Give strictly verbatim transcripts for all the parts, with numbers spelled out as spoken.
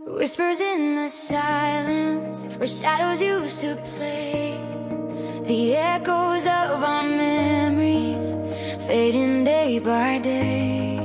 Whispers in the silence where shadows used to play. The echoes of our memories fading day by day.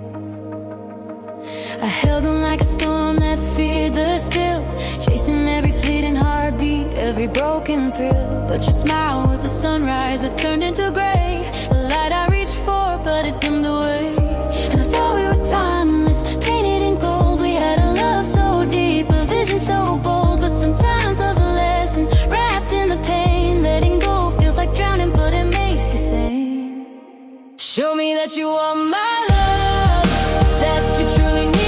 I held on like a storm that feared the still, chasing every fleeting heartbeat, every broken thrill. But your smile was a sunrise that turned into gray, a light I reached for but it dimmed away. And I thought we were timeless, painted in gold. We had a love so deep, a vision so bold. But sometimes love's a lesson wrapped in the pain. Letting go feels like drowning, but it makes you sing. Show me that you are my love, that you truly need.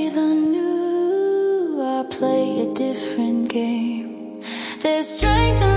Play a different game. There's strength in